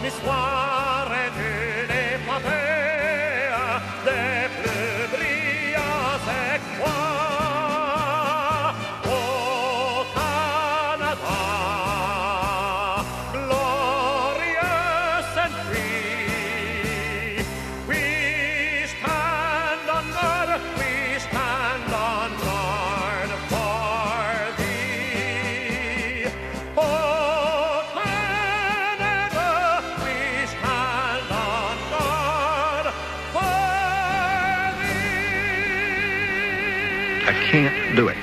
l'histoire d'une épopée des plus brillants exploits au Canada, glorieux and free. We stand on guard, we stand on guard for thee. Oh, Canada, we stand on guard for thee. I can't do it.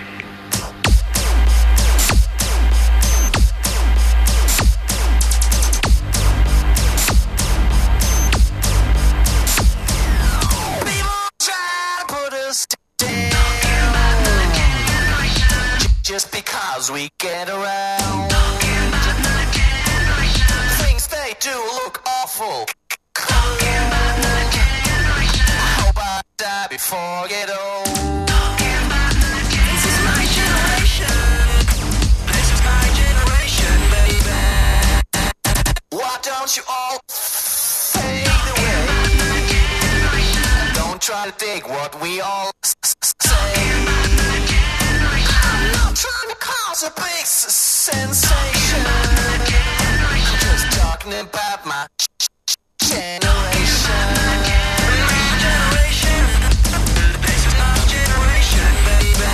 People try to put us down just because we get around. Things they do look awful. I hope I die before I get old. This is my generation. This is my generation, baby. Why don't you all fade away? Don't try to dig what we all say. I'm not trying to cause a big sensation. I'm just talking about my generation. My generation. This is my generation, baby.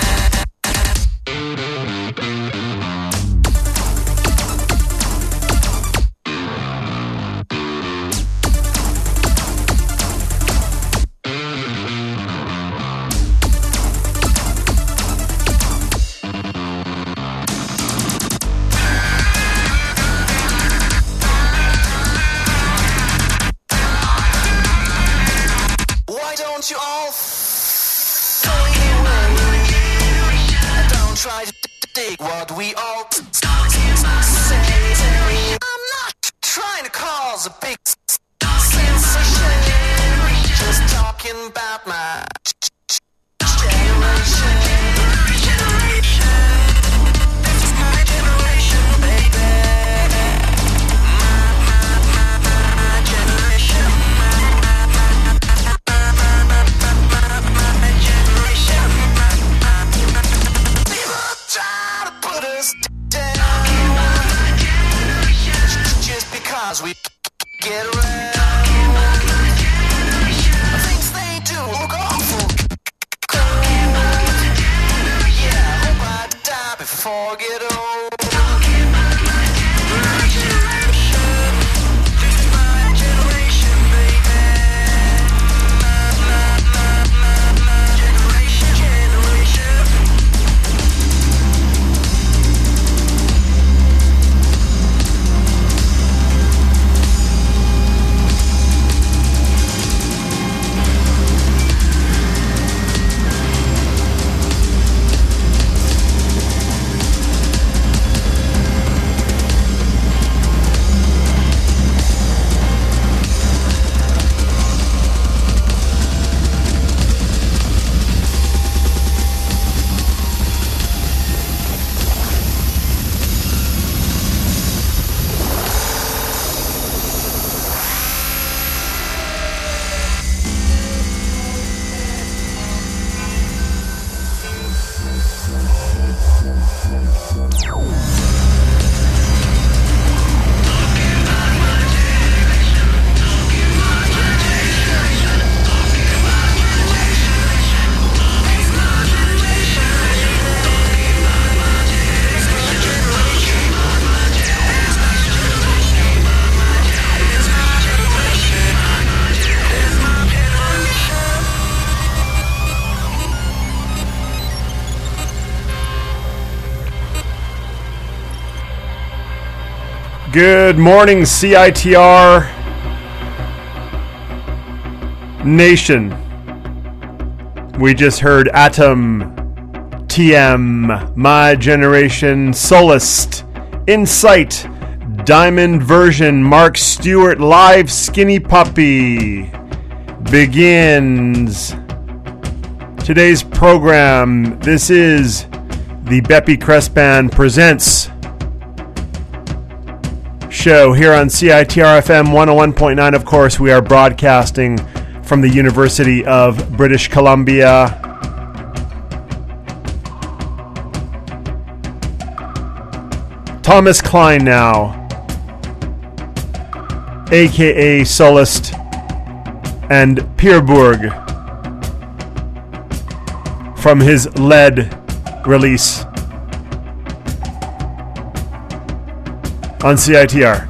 Why don't you all fade away? Don't try to dig what we all say. I'm not trying to cause a big sensation. Just talking about my generation. This is my generation, baby. My generation. People try to put us down just because we get around. Things they do look awful cold. Yeah, I hope I die before I get old. My generation, this is my generation, baby. My generation. Good morning, CITR Nation. We just heard Atom, TM, My Generation, Solist, Insight, Diamond Version, Mark Stewart, Live Skinny Puppy begins today's program. This is the Beppy Crest Band presents show here on CITR FM 101.9. Of course, we are broadcasting from the University of British Columbia. Thomas Klein now, aka Solist and Pierburg, from his Lead release on CITR.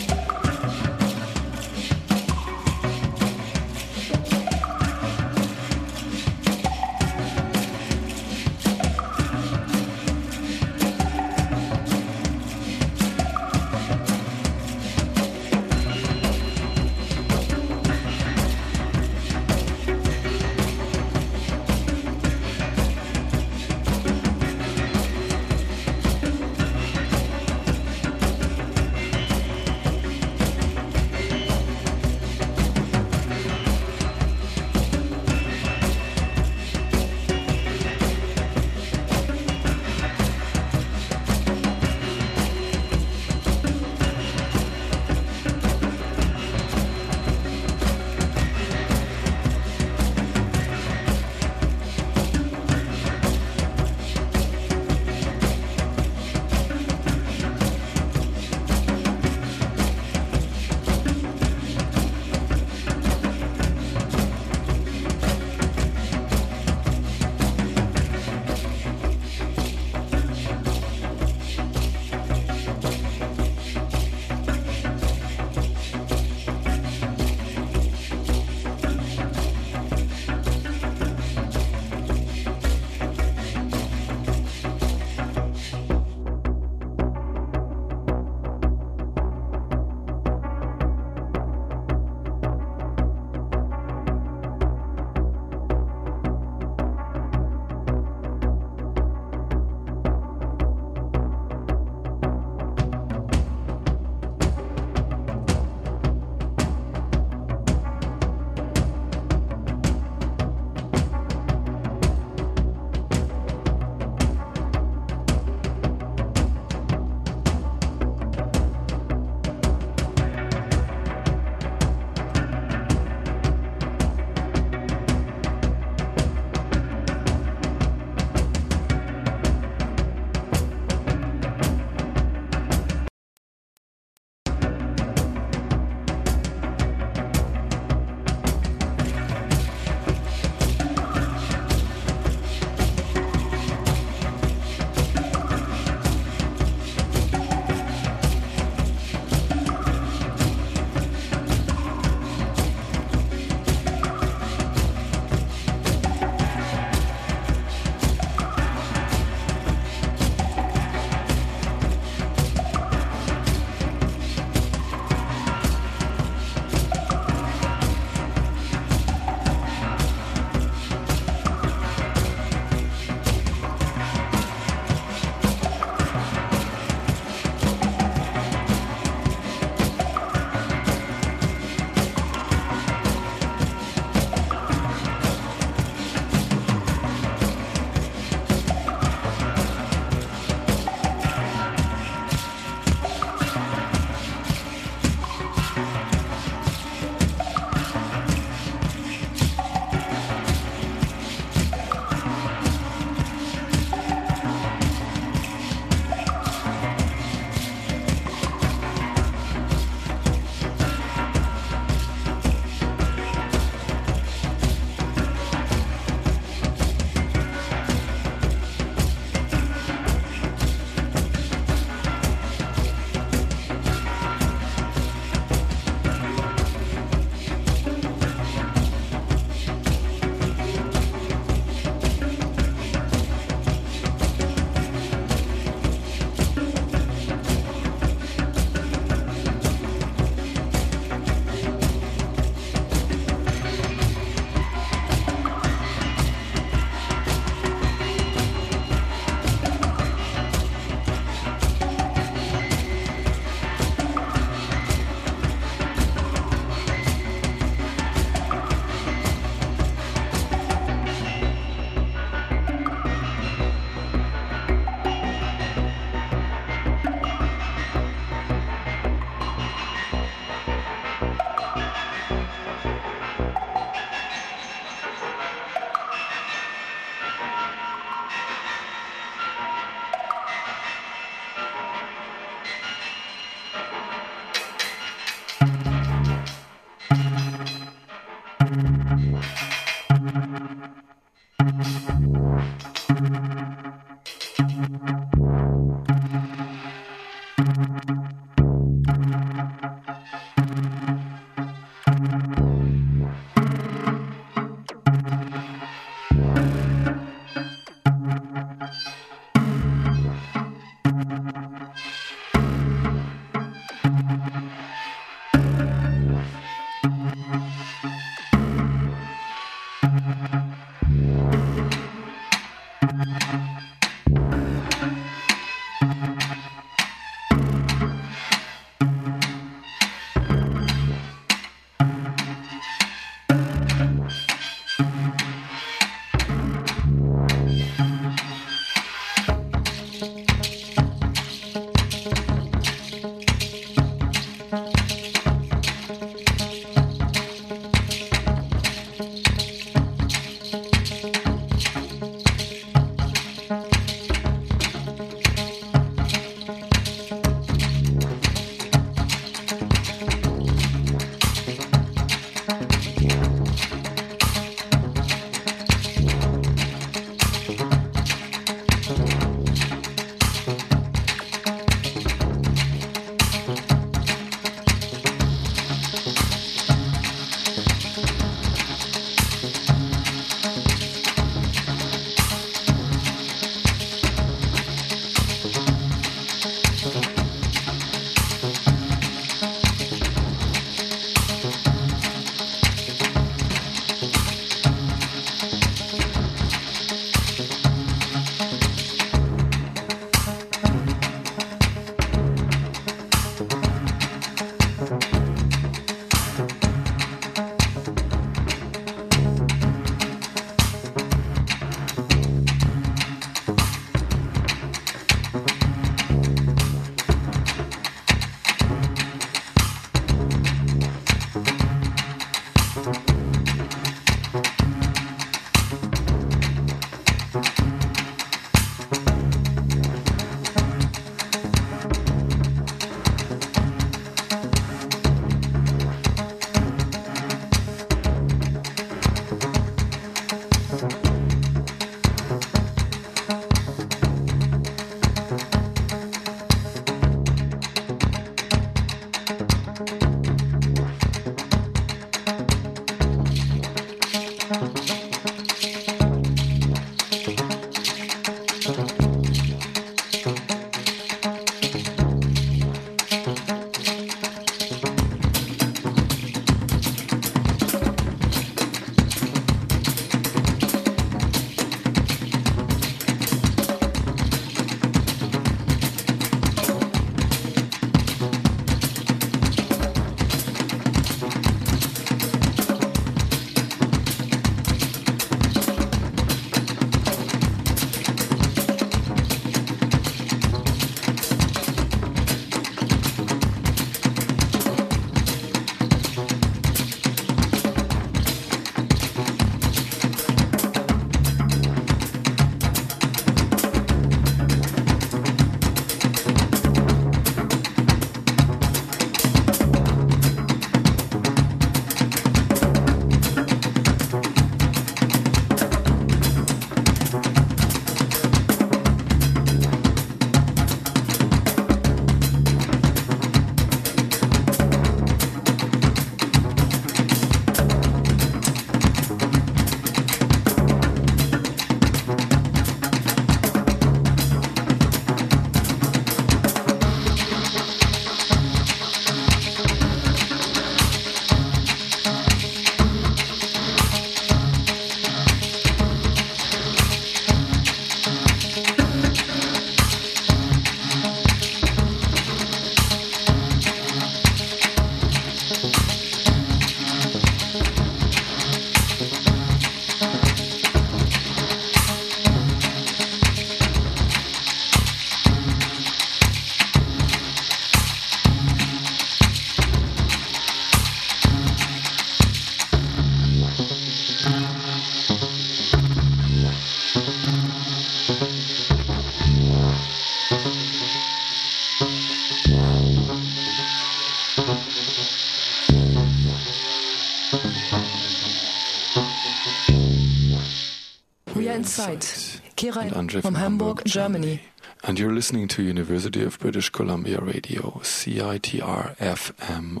We are inside. Kira and Andre from Hamburg, Germany. And you're listening to University of British Columbia Radio, CITR FM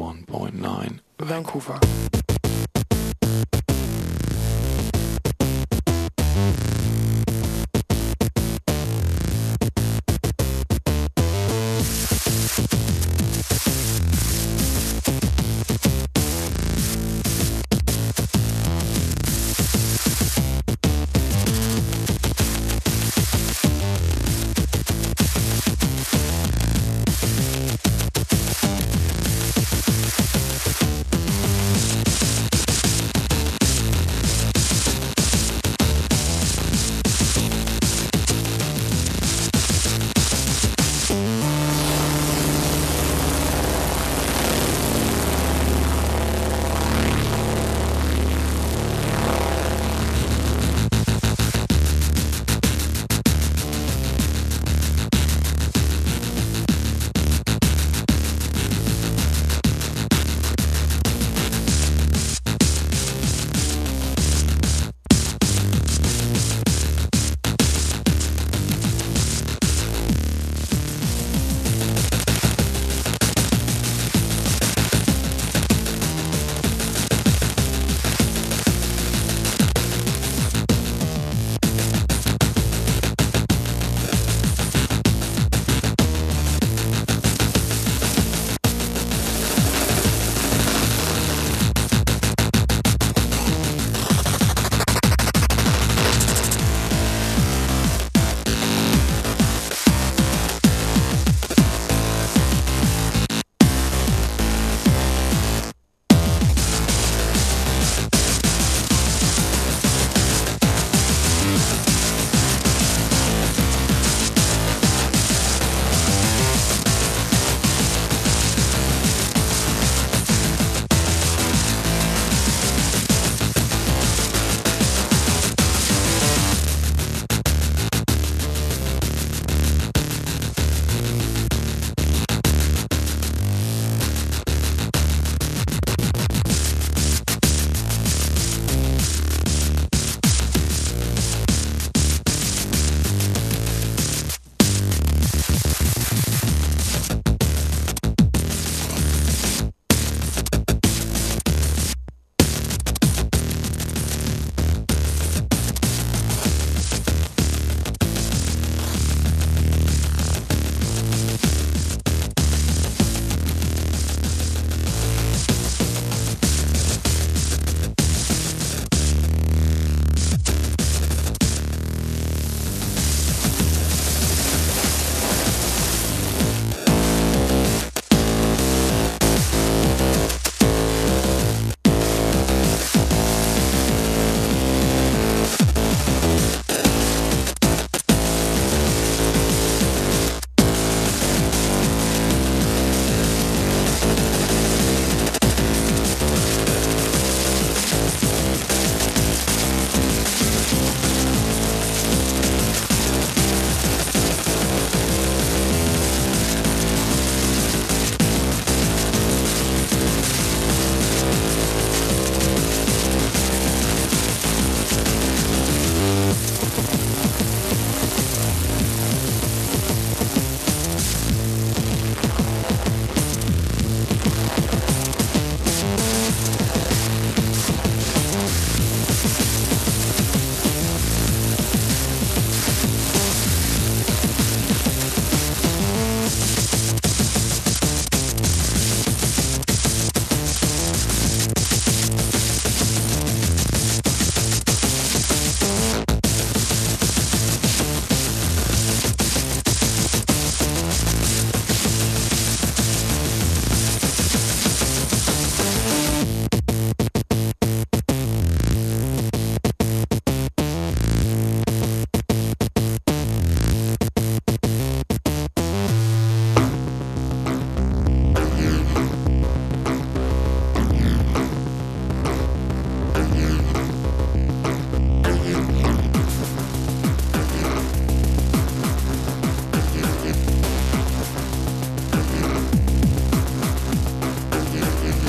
101.9, Vancouver.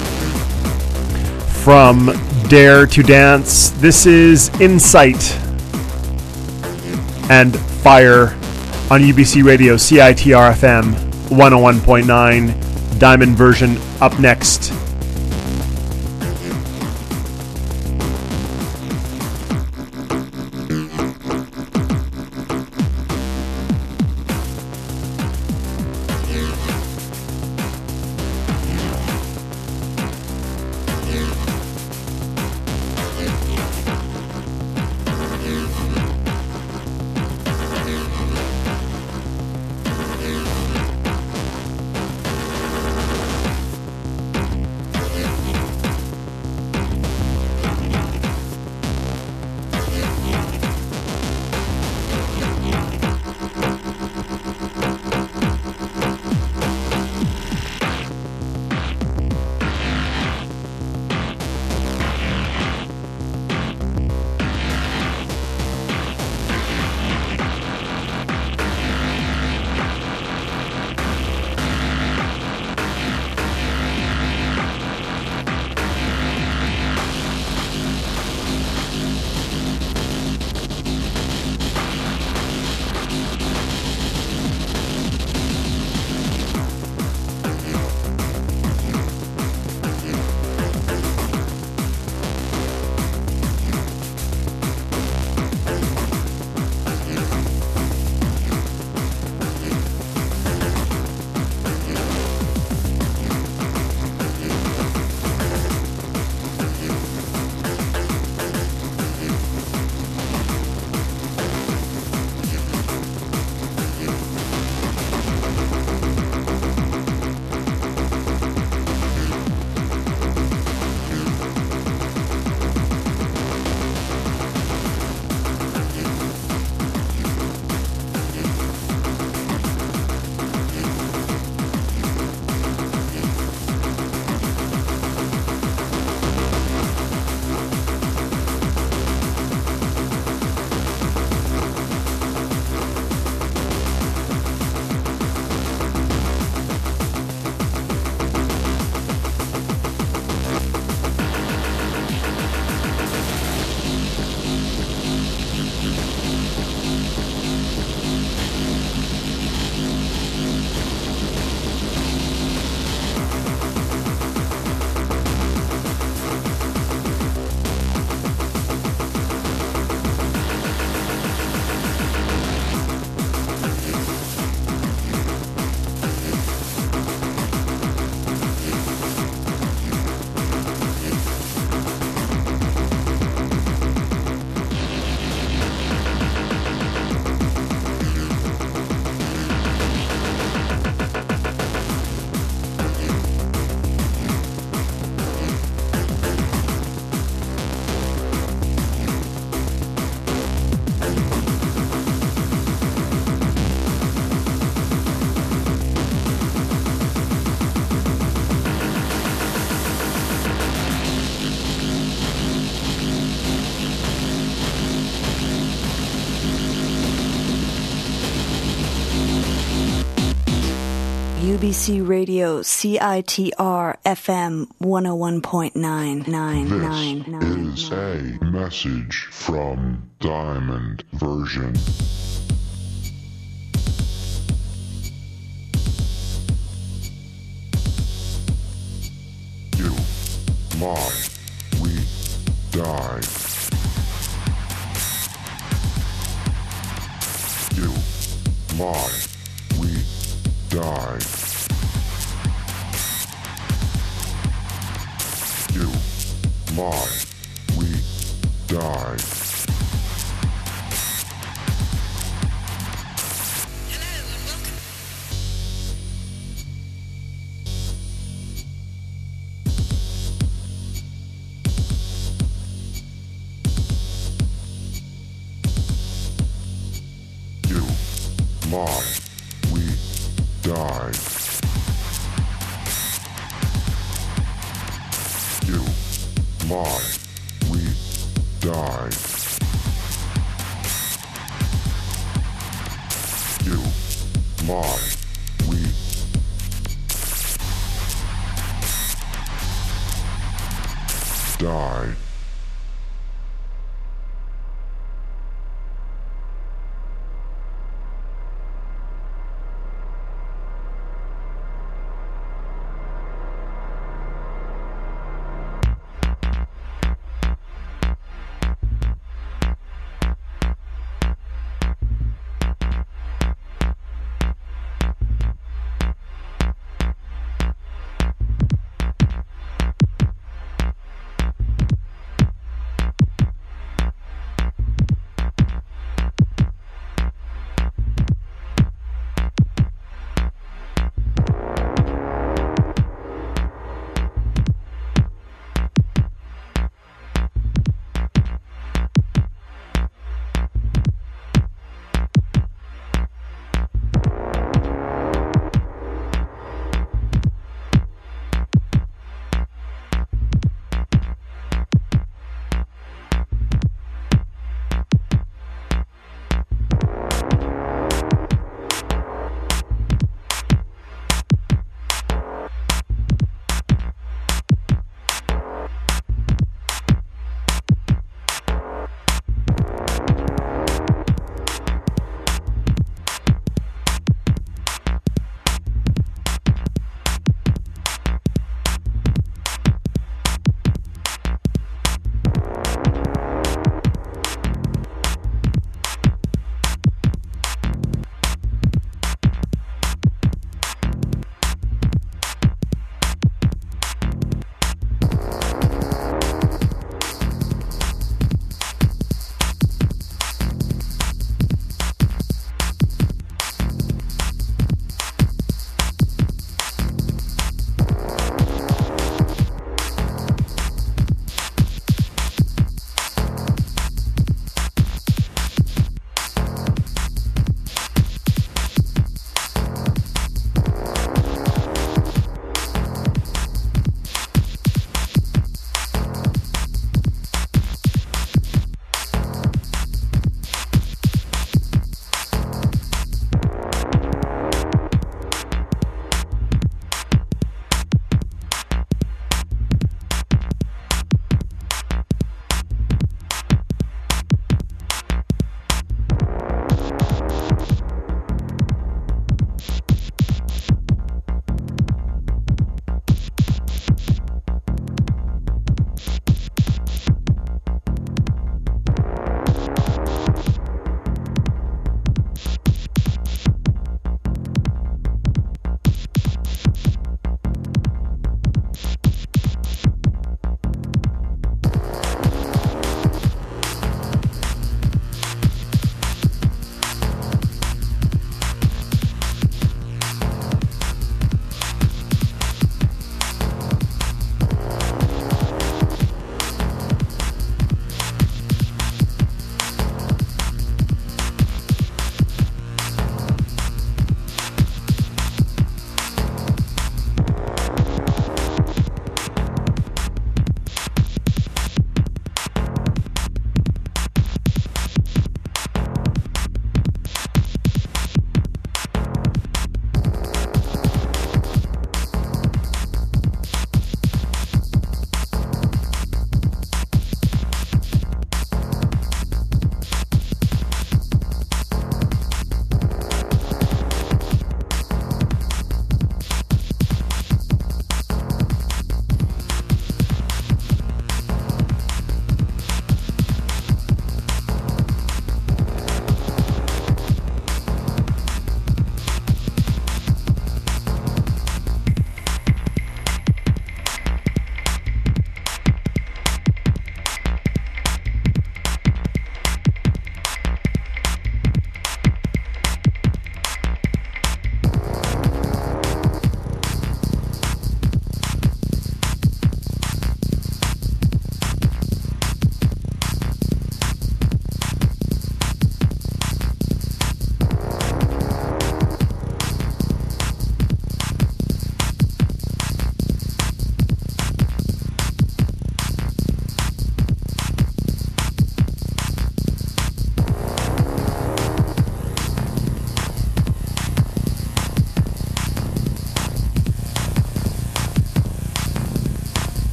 from Dare to Dance. This is Insight and Fire on UBC Radio, CITR FM 101.9. Diamond version up next. UBC Radio, CITR FM 101.9. This is a message from Diamond version. You lie, we die. You lie, we die. You lie, we die. You lie, we die. You lie, we die. You lie, we die.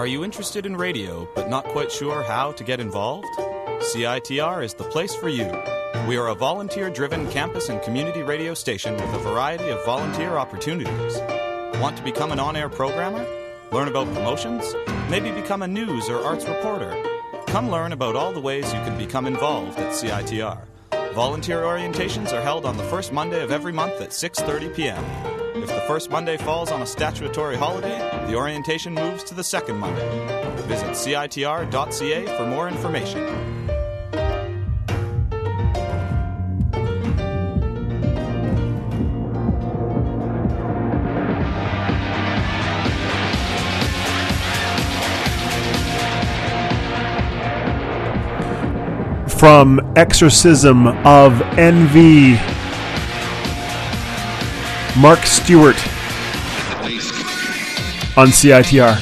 Are you interested in radio but not quite sure how to get involved? CITR is the place for you. We are a volunteer-driven campus and community radio station with a variety of volunteer opportunities. Want to become an on-air programmer? Learn about promotions? Maybe become a news or arts reporter? Come learn about all the ways you can become involved at CITR. Volunteer orientations are held on the first Monday of every month at 6:30 p.m. If the first Monday falls on a statutory holiday, the orientation moves to the second Monday. Visit citr.ca for more information. From Exorcism of Envy, Mark Stewart on CITR.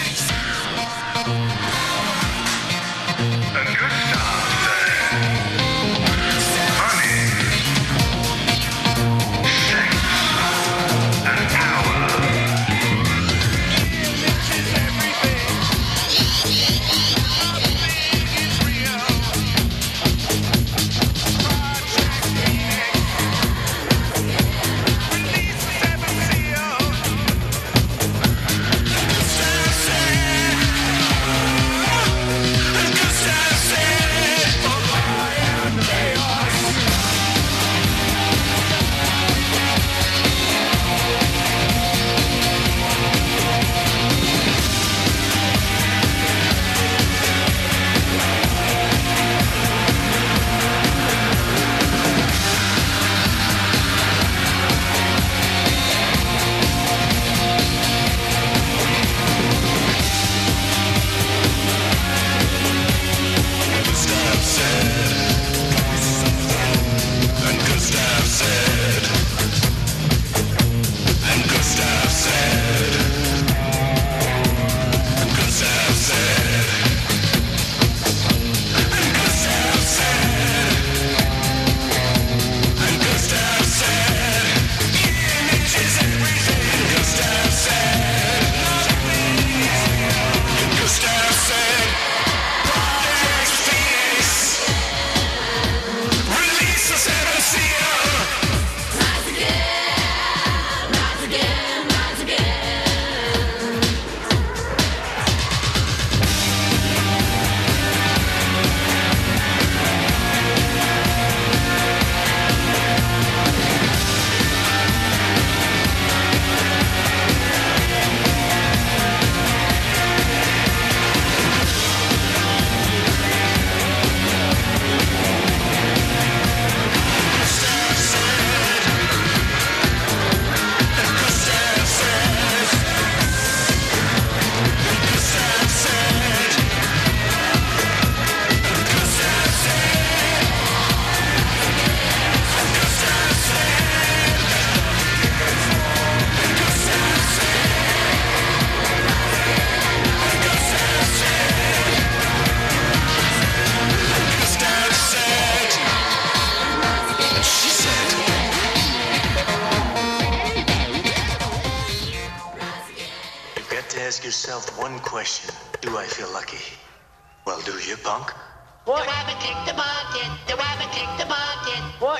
yourself one question. Do I feel lucky? Well, do you, punk? What? The rabbit kicked the bucket. The rabbit kicked the bucket.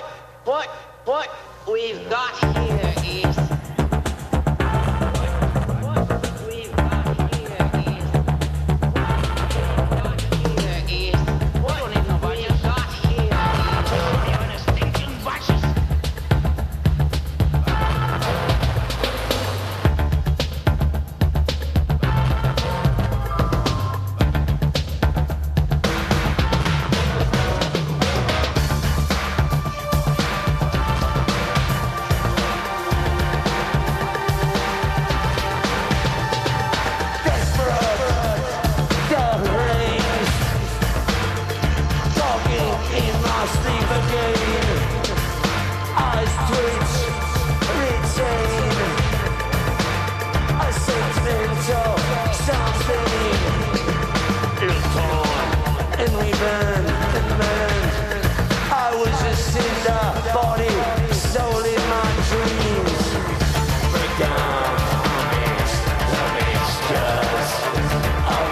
What we've got here is... All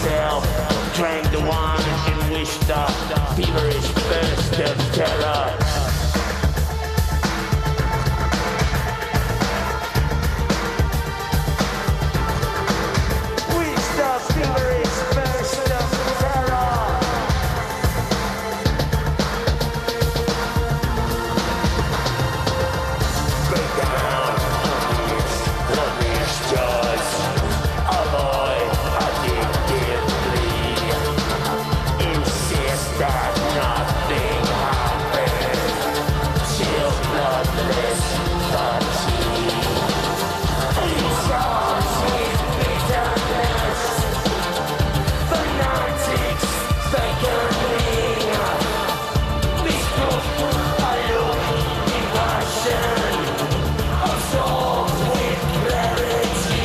myself, drank the wine and wished the feverish burst of terror. Wished the feverish burst of terror. Break down the mistrust. Avoid addictively. Insist that nothing happens. Chill bloodless fatigue. Resource is bitterness. Fanatics beckoning. Mistook a look in passion. Assault with clarity.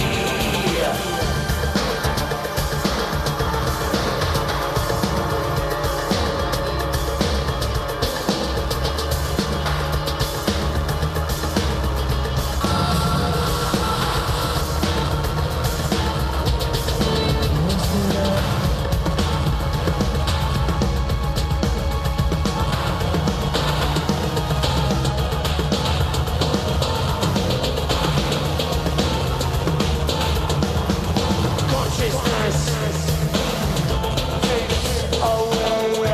Consciousness takes away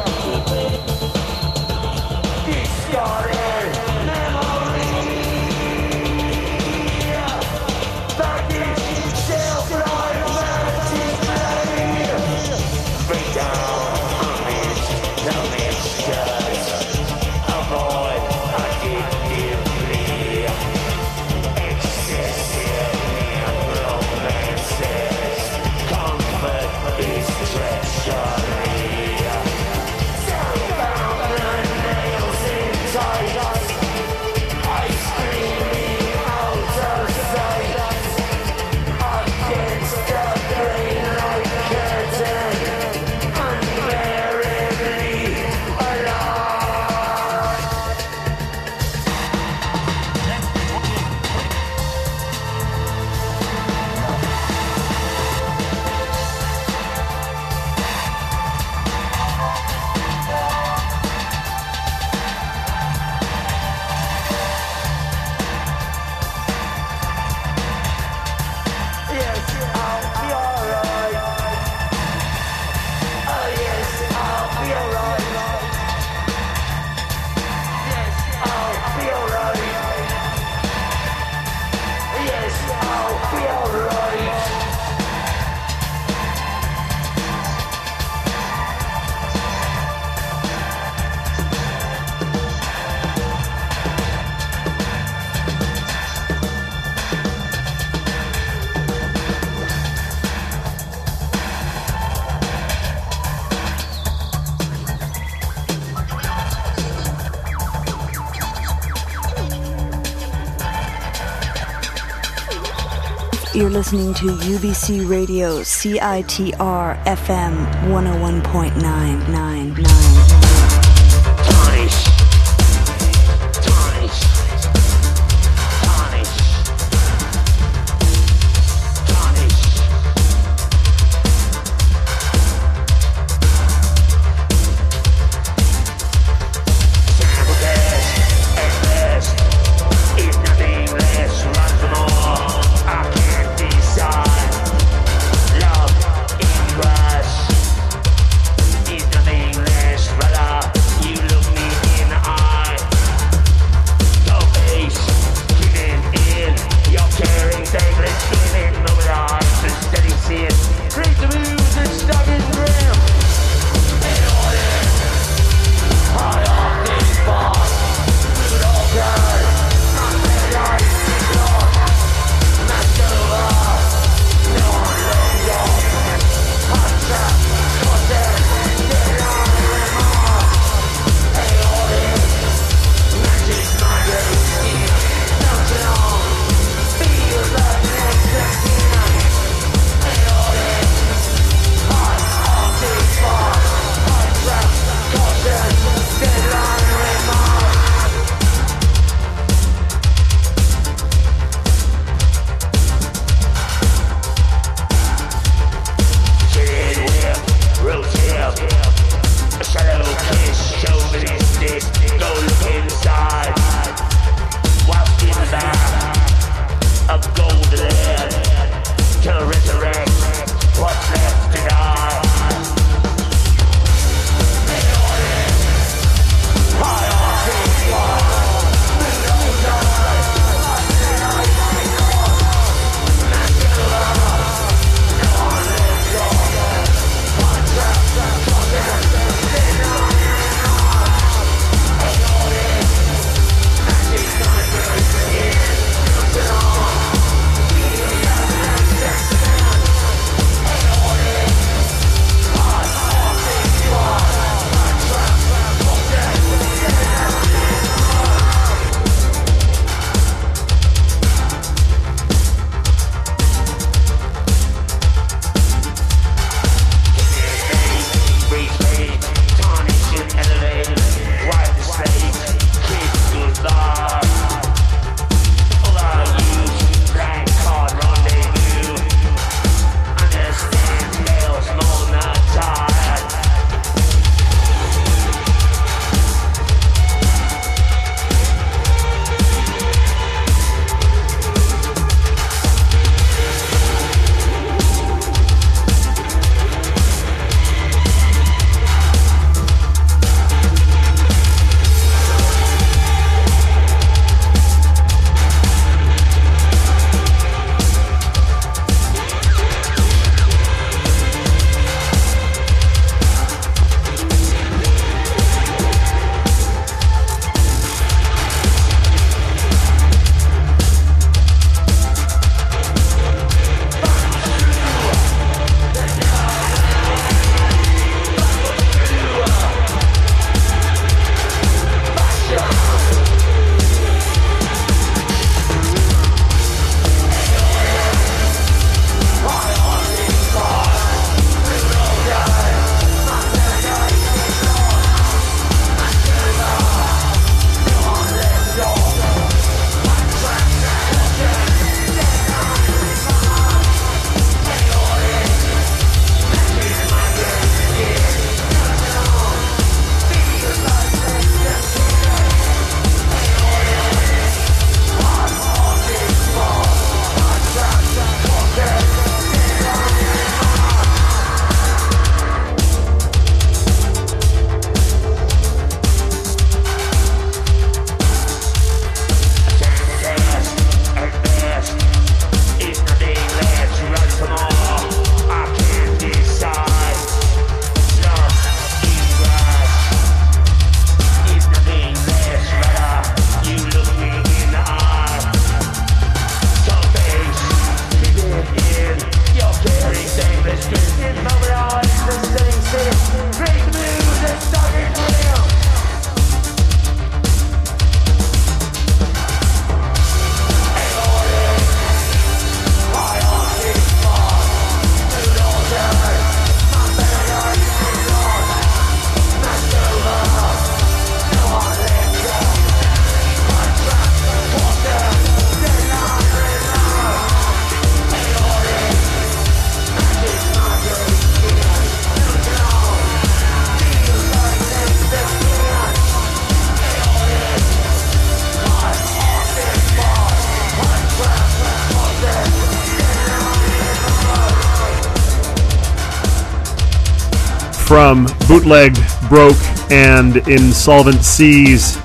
discarded memory. That is self-life-vanity. Break down amidst the mixtures. Avoid addictively. Excessive romances. Comfort is treachery. Self-bound and nails in tight. Ice creaming out of sight. Against the grain like curtain. Unbearably alive. Yes, I'll be alright. Oh yes, I'll be alright. Yes, I'll be alright. Yes, I'll be alright. You're listening to UBC Radio CITR FM 101.999. Tarnish. Tarnish. Tarnish. Tarnish. Sabotage at best is nothing less than more. I can't decide. Love in rush is nothing less than from Bootlegged, Broke, and Insolvent Seas,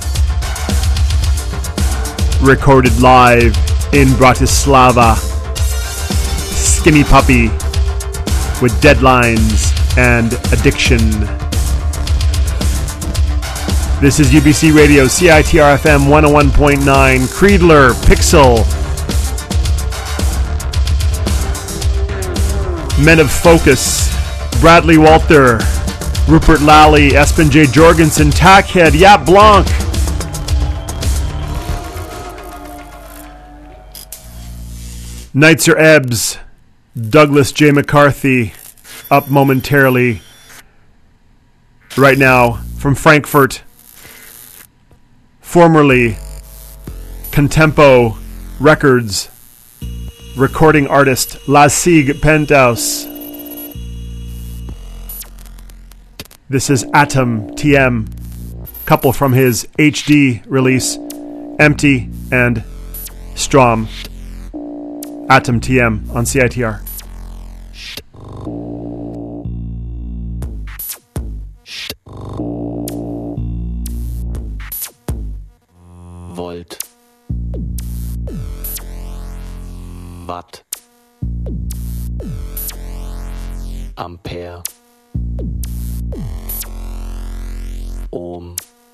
recorded live in Bratislava. Skinny Puppy with Deadlines and Addiction. This is UBC Radio, CITR FM 101.9, Creedler, Pixel, Men of Focus, Bradley Walter, Rupert Lally, Espen J. Jorgensen, Tackhead, Yap Blanc, Nights Are Ebbs, Douglas J. McCarthy, up momentarily. Right now, from Frankfurt, formerly Contempo Records, recording artist La Sigue Penthouse. This is Atom TM, couple from his HD release, Empty and Strom. Atom TM on CITR. Volt, Watt, Ampere, Ohm,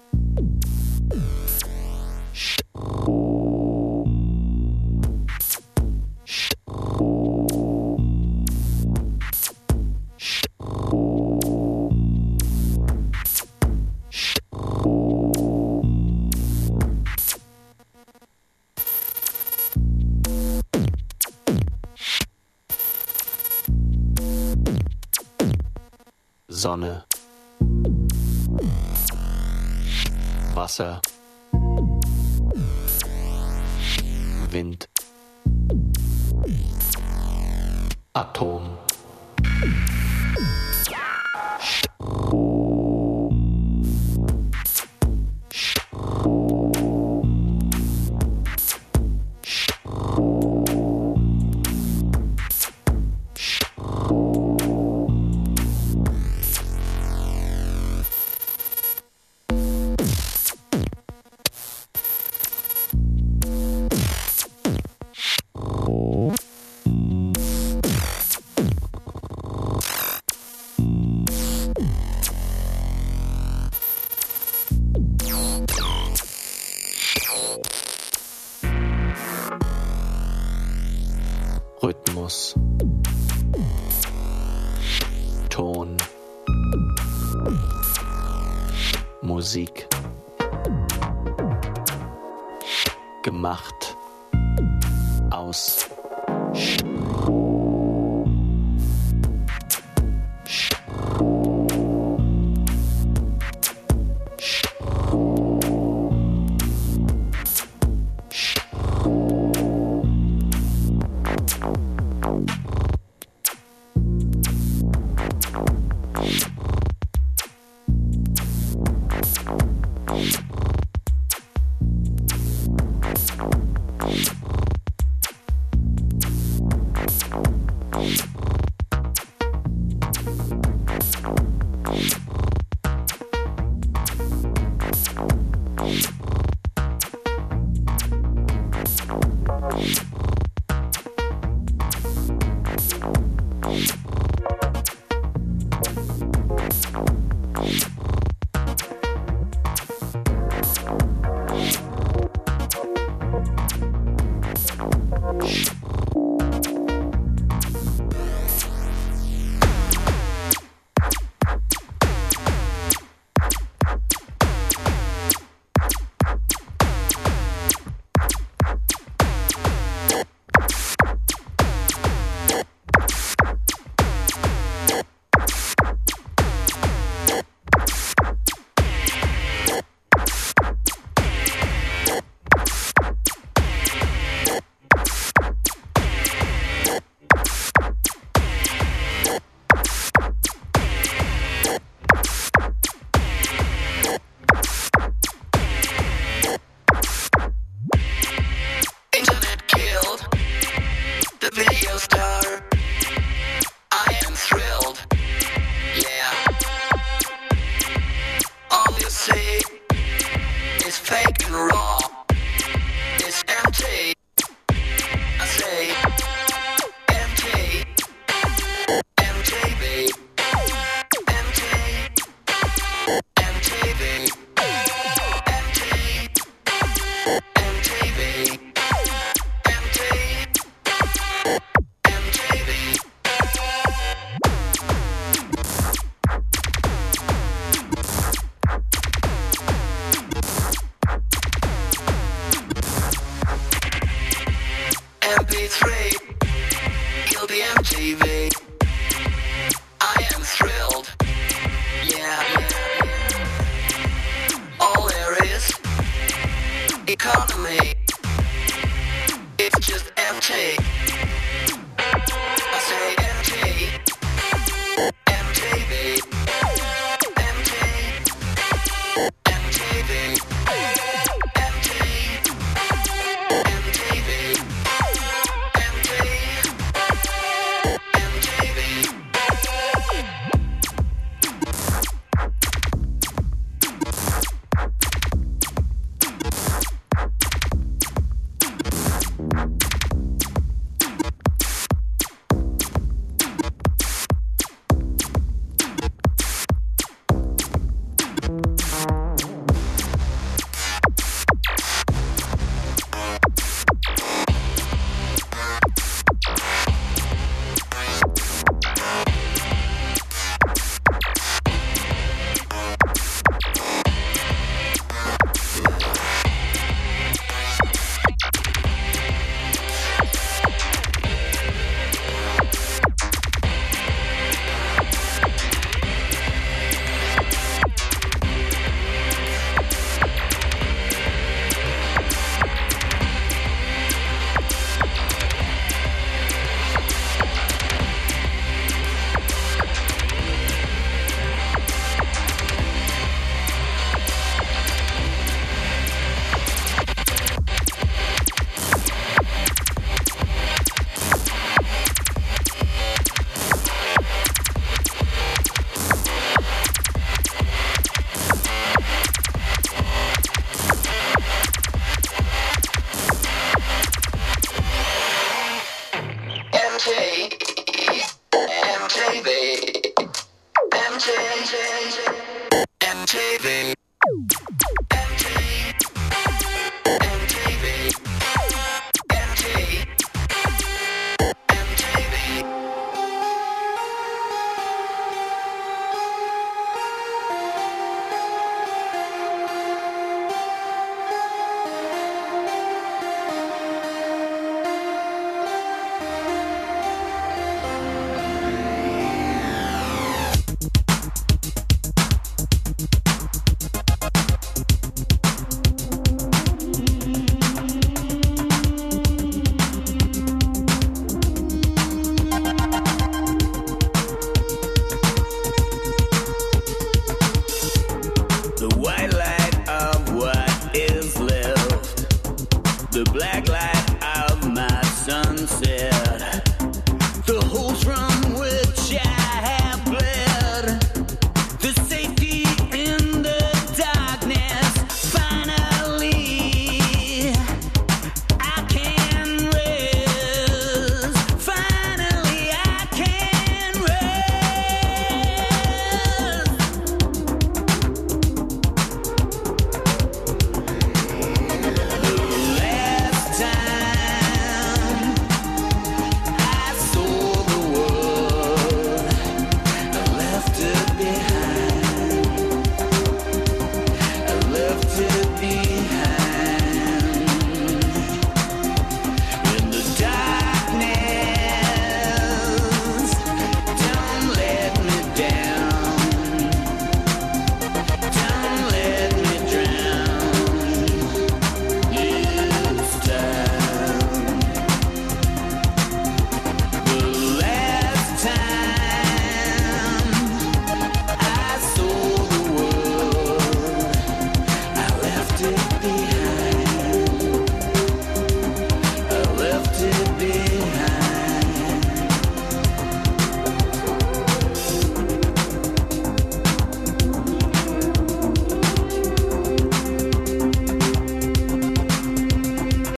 Sonne, Wasser, Wind, Atom, Rhythmus, Ton, Musik, gemacht, aus, MTV.